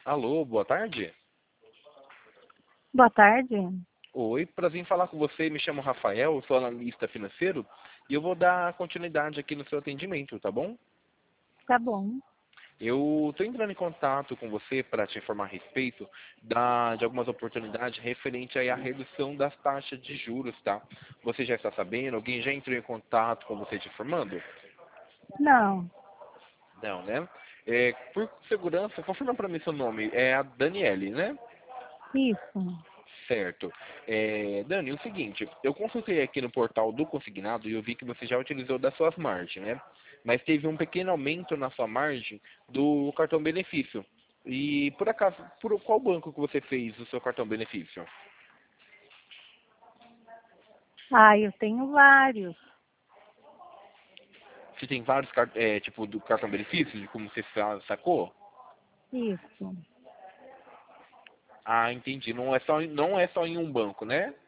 Alô, boa tarde. Boa tarde. Oi, prazer em falar com você. Me chamo Rafael, eu sou analista financeiro e eu vou dar continuidade aqui no seu atendimento, tá bom? Tá bom. Eu estou entrando em contato com você para te informar a respeito de algumas oportunidades referente aí à redução das taxas de juros, tá? Você já está sabendo? Alguém já entrou em contato com você te informando? Não, Não, né? Por segurança, confirma para mim seu nome. É a Daniele, né? isso. Certo. Dani, o seguinte, eu consultei aqui no portal do Consignado e eu vi que você já utilizou das suas margens, né? Mas teve um pequeno aumento na sua margem do cartão benefício. E por acaso, por qual banco que você fez o seu cartão benefício? Ah, eu tenho vários. Você tem vários tipo do cartão benefício, de como você sacou? Isso. Ah, entendi. Não é só em um banco, né?